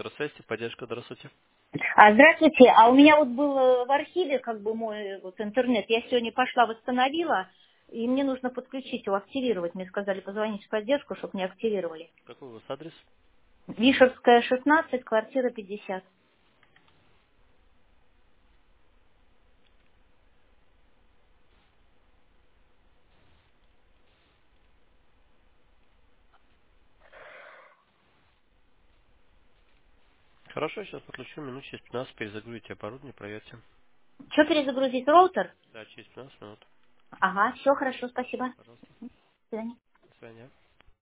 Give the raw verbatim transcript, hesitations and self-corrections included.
Центр связи, поддержка, здравствуйте. А, здравствуйте, а у меня вот был э, в архиве как бы мой вот интернет, я сегодня пошла восстановила, и мне нужно подключить его, активировать. Мне сказали позвонить в поддержку, чтобы мне активировали. Какой у вас адрес? Вишерская, шестнадцать, квартира пятьдесят. Хорошо, сейчас подключу, минут через пятнадцать перезагрузите оборудование, проверьте. Что перезагрузить роутер? Да, через пятнадцать минут. Ага, все хорошо, спасибо. Пожалуйста. До свидания. До свидания.